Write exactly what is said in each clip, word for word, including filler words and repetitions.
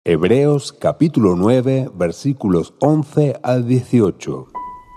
Hebreos capítulo nueve, versículos once al dieciocho.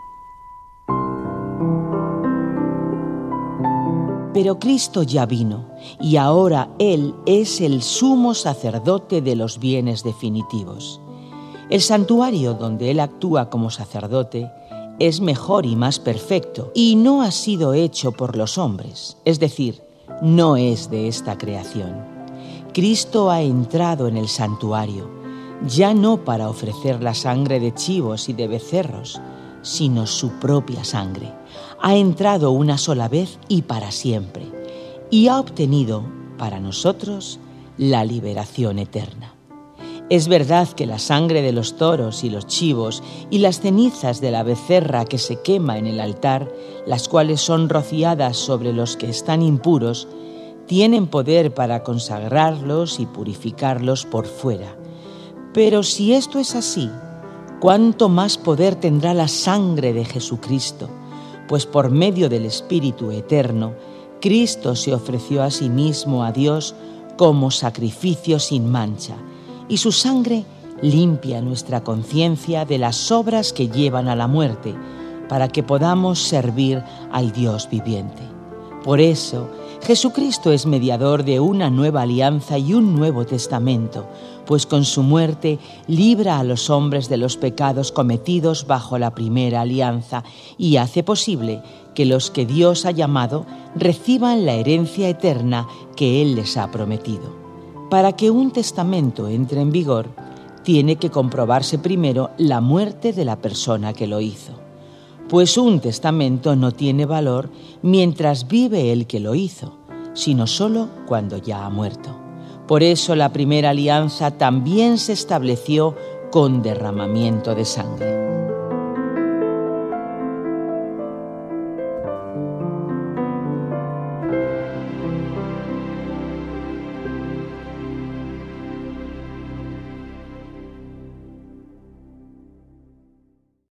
Pero Cristo ya vino, y ahora Él es el sumo sacerdote de los bienes definitivos. El santuario donde Él actúa como sacerdote es mejor y más perfecto, y no ha sido hecho por los hombres, es decir, no es de esta creación. Cristo ha entrado en el santuario, ya no para ofrecer la sangre de chivos y de becerros, sino su propia sangre. Ha entrado una sola vez y para siempre, y ha obtenido para nosotros la liberación eterna. Es verdad que la sangre de los toros y los chivos y las cenizas de la becerra que se quema en el altar, las cuales son rociadas sobre los que están impuros, tienen poder para consagrarlos y purificarlos por fuera. Pero si esto es así, ¿cuánto más poder tendrá la sangre de Jesucristo? Pues por medio del Espíritu Eterno, Cristo se ofreció a sí mismo a Dios como sacrificio sin mancha, y su sangre limpia nuestra conciencia de las obras que llevan a la muerte, para que podamos servir al Dios viviente. Por eso, Jesucristo es mediador de una nueva alianza y un nuevo testamento, pues con su muerte libra a los hombres de los pecados cometidos bajo la primera alianza y hace posible que los que Dios ha llamado reciban la herencia eterna que Él les ha prometido. Para que un testamento entre en vigor, tiene que comprobarse primero la muerte de la persona que lo hizo. Pues un testamento no tiene valor mientras vive el que lo hizo, sino solo cuando ya ha muerto. Por eso la primera alianza también se estableció con derramamiento de sangre.